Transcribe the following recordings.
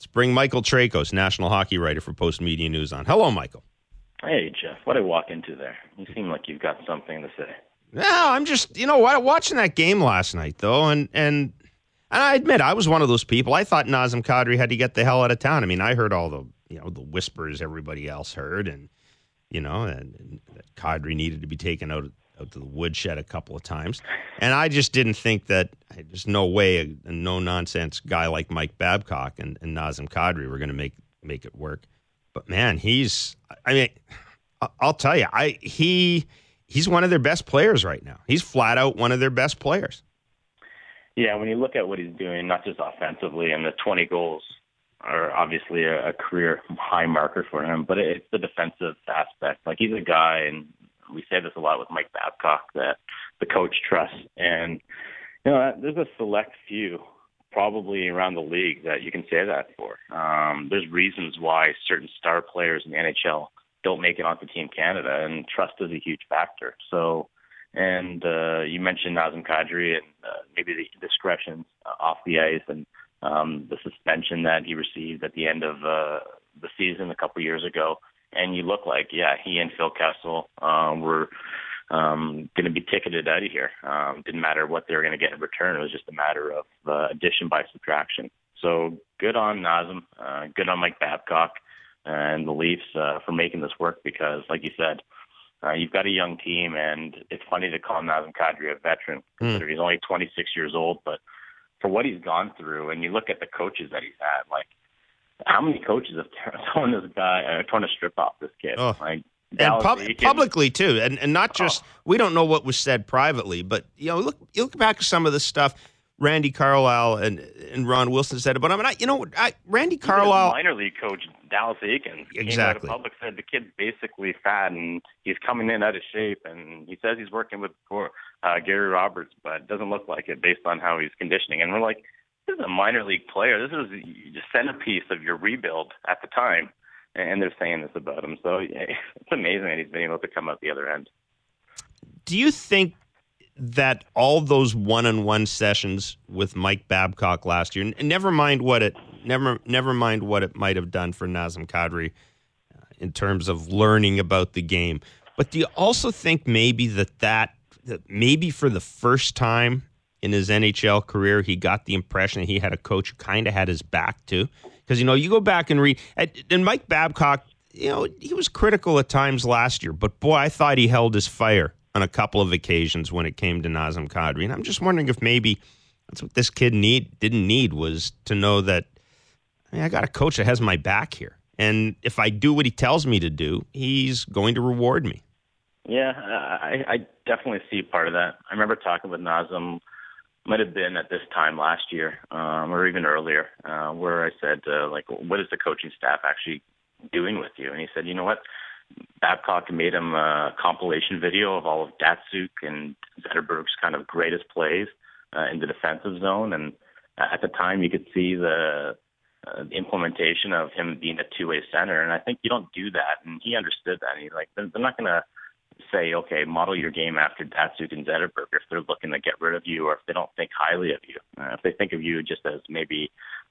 Let's bring Michael Trakos, national hockey writer for Post Media News, on. Hello, Michael. Hey, Jeff. What did I walk into there? You seem like you've got something to say. No, I'm just, watching that game last night, though, and I admit I was one of those people. I thought Nazem Kadri had to get the hell out of town. I mean, I heard all the whispers everybody else heard, and that Kadri needed to be taken out to the woodshed a couple of times. And I just didn't think that there's no way a no-nonsense guy like Mike Babcock and Nazem Kadri were going to make it work. But, man, I'll tell you, he's one of their best players right now. He's flat out one of their best players. Yeah, when you look at what he's doing, not just offensively, and the 20 goals are obviously a career high marker for him, but it's the defensive aspect. Like, he's a guy, and we say this a lot with Mike Babcock, that the coach trusts. And, there's a select few probably around the league that you can say that for. There's reasons why certain star players in the NHL don't make it onto Team Canada, and trust is a huge factor. So, and you mentioned Nazem Kadri and maybe the discretions off the ice and the suspension that he received at the end of the season a couple years ago. And you look like, he and Phil Kessel were going to be ticketed out of here. Didn't matter what they were going to get in return. It was just a matter of addition by subtraction. So good on Nazem, good on Mike Babcock and the Leafs for making this work, because, like you said, you've got a young team, and it's funny to call Nazem Kadri a veteran, considering he's only 26 years old. But for what he's gone through, and you look at the coaches that he's had, like, how many coaches have torn this guy, torn a strip off this kid? Oh. Like, And publicly, too, and not just, we don't know what was said privately, but, look back at some of this stuff Randy Carlyle and Ron Wilson said about him. And Randy Carlyle, minor league coach Dallas Eakins, exactly. The public said the kid's basically fat and he's coming in out of shape, and he says he's working with Gary Roberts, but it doesn't look like it based on how he's conditioning. And we're like, this is a minor league player. This is the centerpiece of your rebuild at the time, and they're saying this about him. So it's amazing that he's been able to come out the other end. Do you think that all those one-on-one sessions with Mike Babcock last year, and never mind what it might have done for Nazem Kadri in terms of learning about the game, but do you also think maybe that maybe for the first time in his NHL career, he got the impression that he had a coach who kind of had his back too? Because, you go back and read, and Mike Babcock, he was critical at times last year, but boy, I thought he held his fire on a couple of occasions when it came to Nazem Kadri. And I'm just wondering if maybe that's what this kid didn't need, was to know that, I got a coach that has my back here. And if I do what he tells me to do, he's going to reward me. Yeah, I definitely see part of that. I remember talking with Nazem, might have been at this time last year, or even earlier, where I said, what is the coaching staff actually doing with you? And he said, you know what? Babcock made him a compilation video of all of Datsyuk and Zetterberg's kind of greatest plays in the defensive zone. And at the time, you could see the implementation of him being a two-way center. And I think you don't do that. And he understood that. And he's like, they're not going to say, okay, model your game after Datsyuk and Zetterberg if they're looking to get rid of you or if they don't think highly of you. If they think of you just as maybe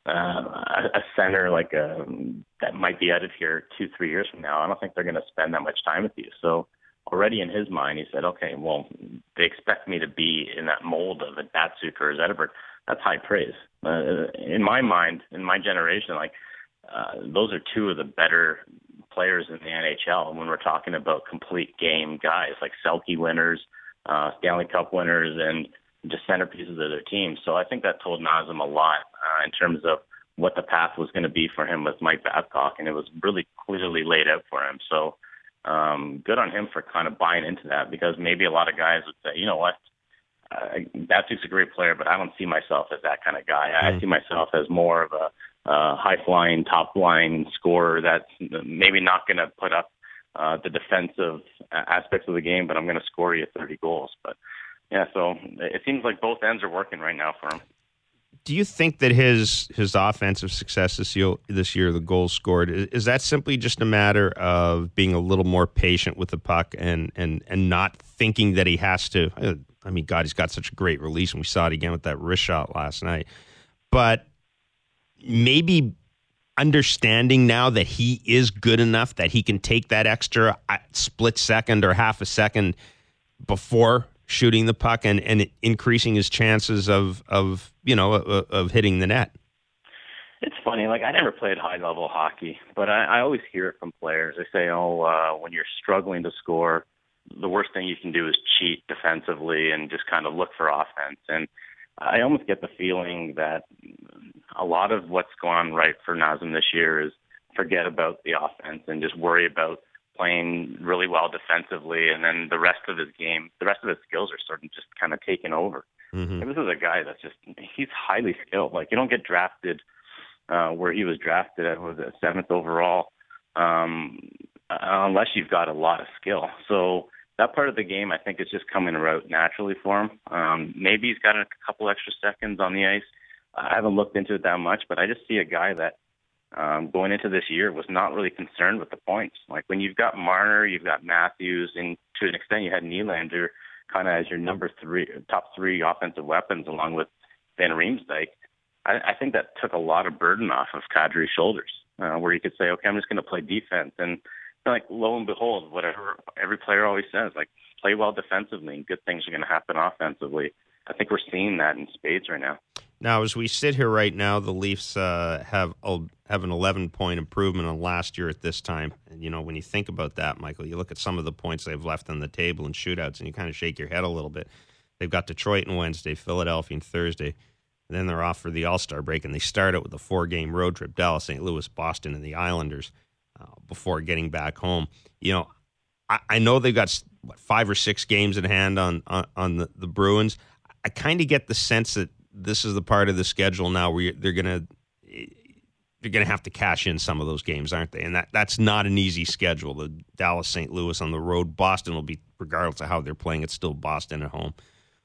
a center that might be out of here 2-3 years from now, I don't think they're going to spend that much time with you. So already in his mind, he said, okay, well, they expect me to be in that mold of a Datsyuk or a Zetterberg. That's high praise. In my mind, in my generation, those are two of the better players in the NHL when we're talking about complete game guys, like Selke winners, Stanley Cup winners, and just centerpieces of their team. So I think that told Nazem a lot in terms of what the path was going to be for him with Mike Babcock, and it was really clearly laid out for him. So good on him for kind of buying into that, because maybe a lot of guys would say, you know what, Datsyuk's a great player, but I don't see myself as that kind of guy. I see myself as more of a high-flying, top-line scorer that's maybe not going to put up the defensive aspects of the game, but I'm going to score you 30 goals. But, yeah, so it seems like both ends are working right now for him. Do you think that his offensive success this year, the goals scored, is that simply just a matter of being a little more patient with the puck and not thinking that he has to? I mean, God, he's got such a great release, and we saw it again with that wrist shot last night. But maybe understanding now that he is good enough that he can take that extra split second or half a second before shooting the puck and increasing his chances of hitting the net? It's funny. Like, I never played high-level hockey, but I always hear it from players. They say, when you're struggling to score, the worst thing you can do is cheat defensively and just kind of look for offense. And I almost get the feeling that a lot of what's going on right for Nazem this year is forget about the offense and just worry about playing really well defensively, and then the rest of his game, the rest of his skills are sort of just kind of taking over. Mm-hmm. This is a guy that's he's highly skilled. Like, you don't get drafted where he was drafted at, was it, 7th overall, unless you've got a lot of skill. So that part of the game, I think, is just coming out naturally for him. Maybe he's got a couple extra seconds on the ice. I haven't looked into it that much, but I just see a guy that going into this year was not really concerned with the points. Like, when you've got Marner, you've got Matthews, and to an extent you had Nylander kind of as your top three offensive weapons along with Van Riemsdyk. I think that took a lot of burden off of Kadri's shoulders, where you could say, okay, I'm just going to play defense. And like, lo and behold, whatever every player always says, like, play well defensively and good things are going to happen offensively. I think we're seeing that in spades right now. Now, as we sit here right now, the Leafs have an 11-point improvement on last year at this time. And, when you think about that, Michael, you look at some of the points they've left on the table in shootouts, and you kind of shake your head a little bit. They've got Detroit on Wednesday, Philadelphia on Thursday, and then they're off for the All-Star break, and they start out with a 4-game road trip, Dallas, St. Louis, Boston, and the Islanders before getting back home. I know they've got 5 or 6 games in hand on the Bruins. I kind of get the sense that this is the part of the schedule now where they're gonna have to cash in some of those games, aren't they? And that's not an easy schedule. The Dallas, St. Louis on the road. Boston will be, regardless of how they're playing, it's still Boston at home.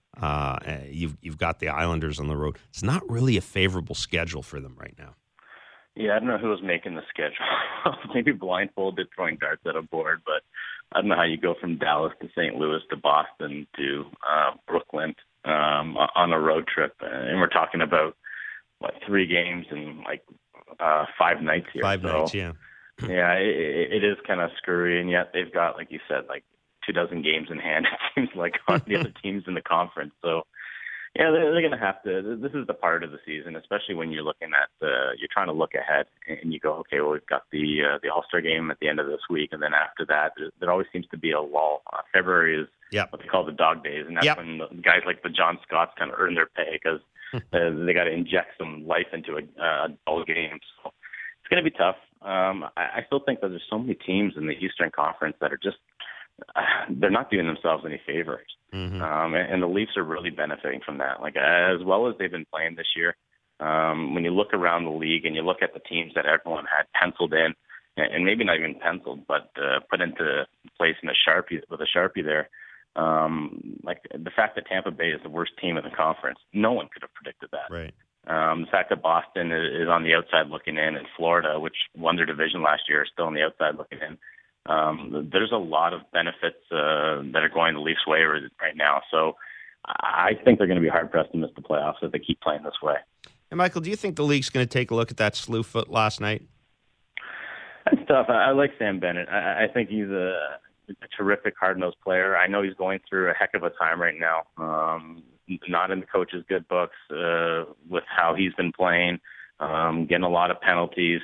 You've got the Islanders on the road. It's not really a favorable schedule for them right now. Yeah, I don't know who was making the schedule. Maybe blindfolded throwing darts at a board, but I don't know how you go from Dallas to St. Louis to Boston to Brooklyn on a road trip. And we're talking about, 3 games and 5 nights here. 5 nights, yeah. Yeah, it is kind of screwy, and yet they've got, like you said, 24 games in hand, it seems like, on the other teams in the conference. So, yeah, they're going to have to. This is the part of the season, especially when you're looking at you're trying to look ahead, and you go, okay, well, we've got the All-Star game at the end of this week, and then after that, there always seems to be a lull. February is what they call the dog days, and that's when guys like the John Scotts kind of earn their pay because they got to inject some life into a dull game. So it's going to be tough. I still think that there's so many teams in the Eastern Conference that are just they're not doing themselves any favors. Mm-hmm. And the Leafs are really benefiting from that. As well as they've been playing this year, when you look around the league and you look at the teams that everyone had penciled in, and maybe not even penciled, but put into place in with a Sharpie there, the fact that Tampa Bay is the worst team in the conference, no one could have predicted that. Right. The fact that Boston is on the outside looking in, and Florida, which won their division last year, is still on the outside looking in. There's a lot of benefits that are going the Leafs' way right now. So I think they're going to be hard-pressed to miss the playoffs if they keep playing this way. And, Michael, do you think the league's going to take a look at that slew foot last night? That's tough. I like Sam Bennett. I think he's a terrific hard-nosed player. I know he's going through a heck of a time right now. Not in the coach's good books with how he's been playing, getting a lot of penalties.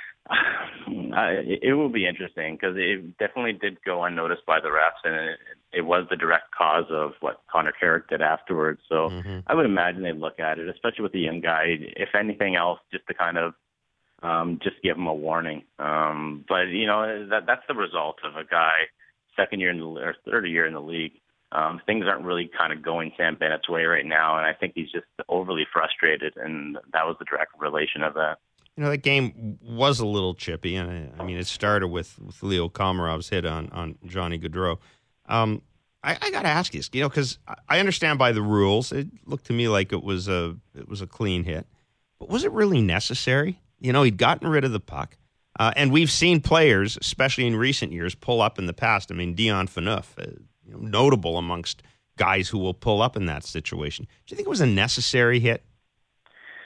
It will be interesting because it definitely did go unnoticed by the refs, and it was the direct cause of what Connor Carrick did afterwards. So I would imagine they'd look at it, especially with the young guy, if anything else, just to kind of just give him a warning. But, that's the result of a guy second year or third year in the league. Things aren't really kind of going Sam Bennett's way right now, and I think he's just overly frustrated, and that was the direct relation of that. That game was a little chippy, and I mean, it started with Leo Komarov's hit on Johnny Gaudreau. I got to ask you, because I understand by the rules, it looked to me like it was a clean hit, but was it really necessary? He'd gotten rid of the puck, and we've seen players, especially in recent years, pull up in the past. I mean, Dion Phaneuf, notable amongst guys who will pull up in that situation. Do you think it was a necessary hit?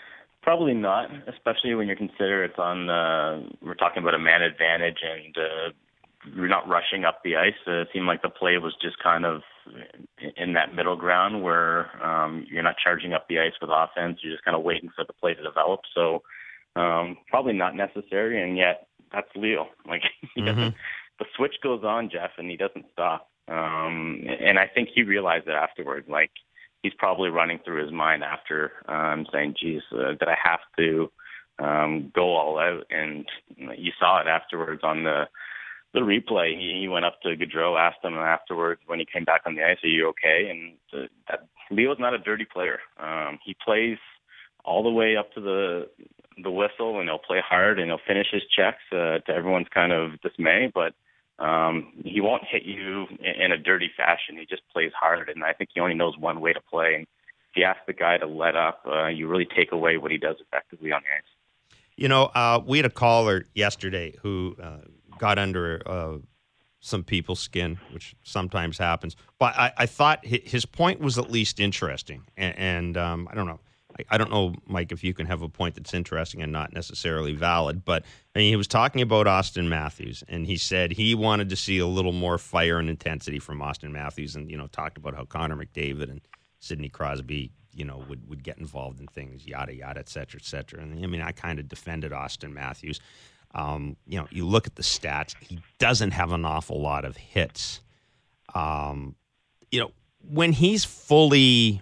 Probably not, especially when you consider it's on. We're talking about a man advantage, and we're not rushing up the ice. It seemed like the play was just kind of in that middle ground where you're not charging up the ice with offense. You're just kind of waiting for the play to develop. So probably not necessary, and yet that's Leo. Like he doesn't. The switch goes on, Jeff, and he doesn't stop. And I think he realized it afterwards. Like he's probably running through his mind after saying, geez, that I have to go all out. And you saw it afterwards on the replay. He went up to Gaudreau, asked him afterwards when he came back on the ice, are you okay? And Leo's not a dirty player. He plays all the way up to the whistle, and he'll play hard, and he'll finish his checks to everyone's kind of dismay. But he won't hit you in a dirty fashion. He just plays hard, and I think he only knows one way to play. And if you ask the guy to let up, you really take away what he does effectively on the ice. You know, we had a caller yesterday who got under some people's skin, which sometimes happens. But I thought his point was at least interesting, and I don't know. I don't know, Mike, if you can have a point that's interesting and not necessarily valid, but I mean, he was talking about Auston Matthews, and he said he wanted to see a little more fire and intensity from Auston Matthews, and, you know, talked about how Connor McDavid and Sidney Crosby, you know, would get involved in things, yada, yada, et cetera, et cetera. And, I mean, I kind of defended Auston Matthews. You know, you look at the stats, he doesn't have an awful lot of hits. You know, when he's fully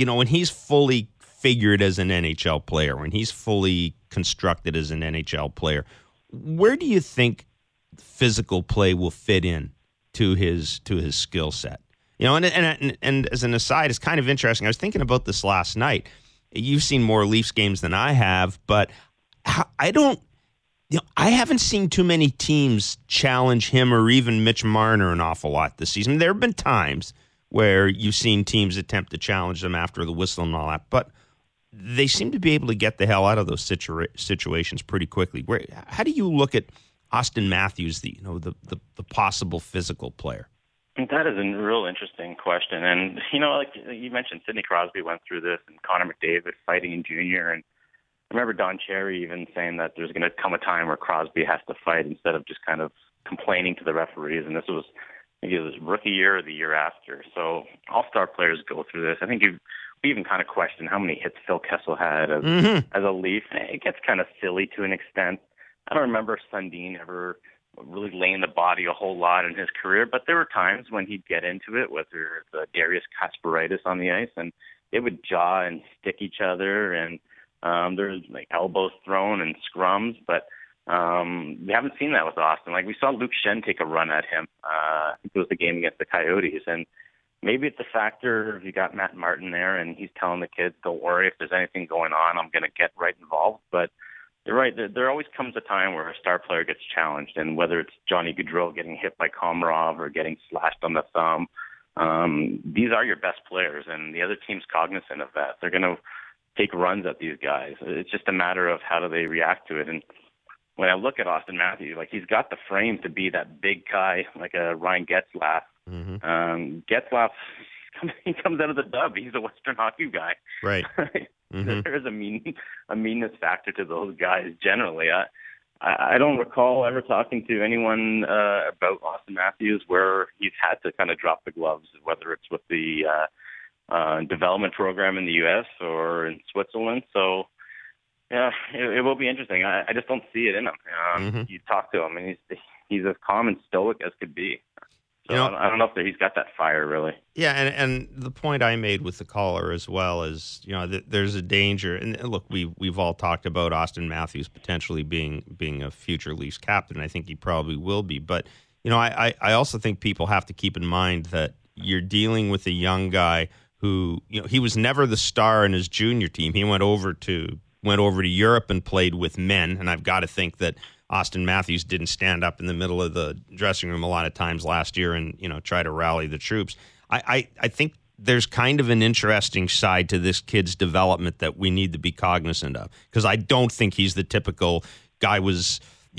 figured as an NHL player, when he's fully constructed as an NHL player, where do you think physical play will fit in to his skill set? You know, and as an aside, it's kind of interesting. I was thinking about this last night. You've seen more Leafs games than I have, but I haven't seen too many teams challenge him or even Mitch Marner an awful lot this season. There have been times where you've seen teams attempt to challenge them after the whistle and all that, but they seem to be able to get the hell out of those situations pretty quickly. How do you look at Auston Matthews, the possible physical player? That is a real interesting question. And, you know, like you mentioned, Sidney Crosby went through this, and Connor McDavid fighting in junior. And I remember Don Cherry even saying that there's going to come a time where Crosby has to fight instead of just kind of complaining to the referees. And this was, I think it was rookie year or the year after. So all-star players go through this. I think we even kind of question how many hits Phil Kessel had as a Leaf. And it gets kind of silly to an extent. I don't remember Sundin ever really laying the body a whole lot in his career, but there were times when he'd get into it, whether it's Darius Kasparaitis on the ice, and they would jaw and stick each other, and there's like elbows thrown and scrums, but we haven't seen that with Auston. Like we saw Luke Schenn take a run at him. I think it was the game against the Coyotes, and maybe it's a factor. You got Matt Martin there, and he's telling the kids, don't worry, if there's anything going on, I'm going to get right involved. But you're right. There always comes a time where a star player gets challenged, and whether it's Johnny Gaudreau getting hit by Komarov or getting slashed on the thumb, these are your best players, and the other team's cognizant of that. They're going to take runs at these guys. It's just a matter of how do they react to it. And when I look at Auston Matthews, like he's got the frame to be that big guy, like a Ryan Getzlaf. Mm-hmm. Getzlaf, he comes out of the dub. He's a Western Hockey guy. Right. Mm-hmm. There is a meanness factor to those guys generally. I don't recall ever talking to anyone about Auston Matthews where he's had to kind of drop the gloves, whether it's with the development program in the U.S. or in Switzerland. So, yeah, it will be interesting. I just don't see it in him. Mm-hmm. You talk to him, and he's as calm and stoic as could be. So I don't know if he's got that fire, really. Yeah, and the point I made with the caller as well is, you know, there's a danger. And look, we've all talked about Auston Matthews potentially being a future Leafs captain. I think he probably will be. But, you know, I also think people have to keep in mind that you're dealing with a young guy who, you know, he was never the star in his junior team. He went over to Europe and played with men, and I've got to think that Auston Matthews didn't stand up in the middle of the dressing room a lot of times last year and, you know, try to rally the troops. I think there's kind of an interesting side to this kid's development that we need to be cognizant of, because I don't think he's the typical guy was,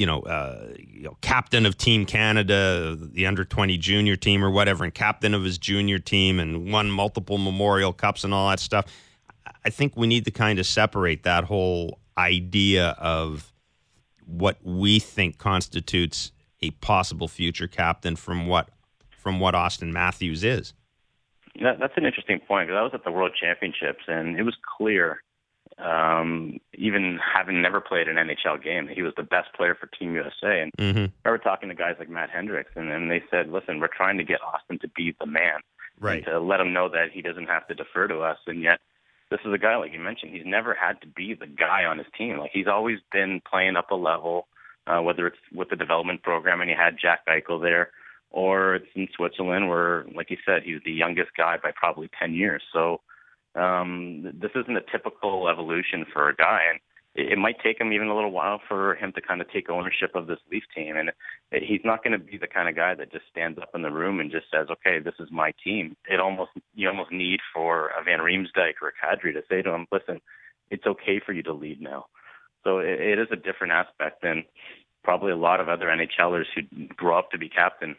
captain of Team Canada, the under-20 junior team or whatever, and captain of his junior team and won multiple Memorial Cups and all that stuff. I think we need to kind of separate that whole idea of what we think constitutes a possible future captain from what Auston Matthews is. That's an interesting point, because I was at the World Championships, and it was clear, even having never played an NHL game, he was the best player for Team USA. And I remember talking to guys like Matt Hendricks, and they said, listen, we're trying to get Auston to be the man, right, and to let him know that he doesn't have to defer to us. And yet, this is a guy, like you mentioned, he's never had to be the guy on his team. Like, he's always been playing up a level, whether it's with the development program, and he had Jack Eichel there, or it's in Switzerland where, like you said, he was the youngest guy by probably 10 years. So this isn't a typical evolution for a guy, and it might take him even a little while for him to kind of take ownership of this Leaf team. And he's not going to be the kind of guy that just stands up in the room and just says, okay, this is my team. You almost need for a Van Riemsdyk or a Kadri to say to him, listen, it's okay for you to lead now. So it is a different aspect than probably a lot of other NHLers who grow up to be captain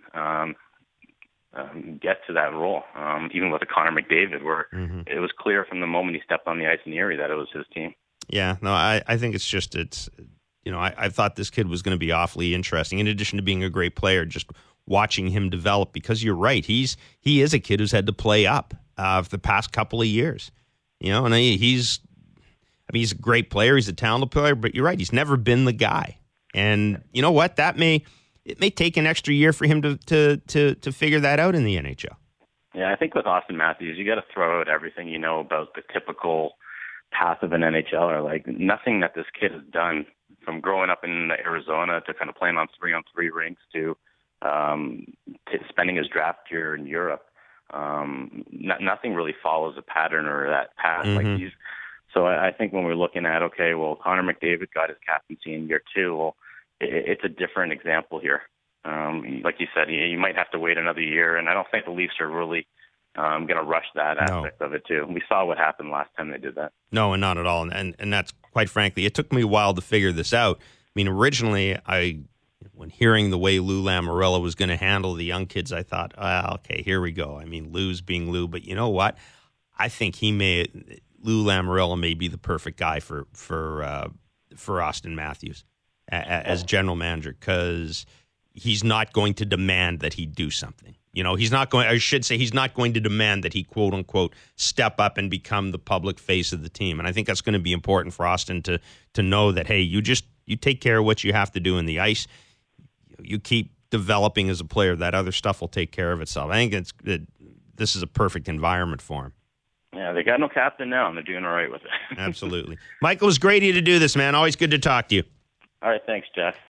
get to that role. Even with a Connor McDavid, where it was clear from the moment he stepped on the ice in Erie that it was his team. Yeah, no, I think I thought this kid was going to be awfully interesting. In addition to being a great player, just watching him develop, because you're right, he is a kid who's had to play up for the past couple of years. And he's a great player, he's a talented player, but you're right, he's never been the guy. And you know what? It may take an extra year for him to figure that out in the NHL. Yeah, I think with Auston Matthews, you got to throw out everything you know about the typical path of an NHLer. Like, nothing that this kid has done, from growing up in Arizona to kind of playing on 3-on-3 rinks to spending his draft year in Europe. Nothing really follows a pattern or that path. So I think when we're looking at, okay, well, Connor McDavid got his captaincy in year 2. Well, it's a different example here. Like you said, you might have to wait another year, and I don't think the Leafs are really going to rush that aspect of it too. We saw what happened last time they did that. No, and not at all. And that's, quite frankly, it took me a while to figure this out. I mean, originally, when hearing the way Lou Lamoriello was going to handle the young kids, I thought, okay, here we go. I mean, Lou's being Lou, but you know what? I think Lou Lamoriello may be the perfect guy for Auston Matthews as general manager, because he's not going to demand that he do something. He's not going to demand that he, quote unquote, step up and become the public face of the team. And I think that's going to be important for Auston to know that, hey, you take care of what you have to do in the ice. You keep developing as a player. That other stuff will take care of itself. I think this is a perfect environment for him. Yeah, they got no captain now, and they're doing all right with it. Absolutely. Michael, it was great of you to do this, man. Always good to talk to you. All right, thanks, Jeff.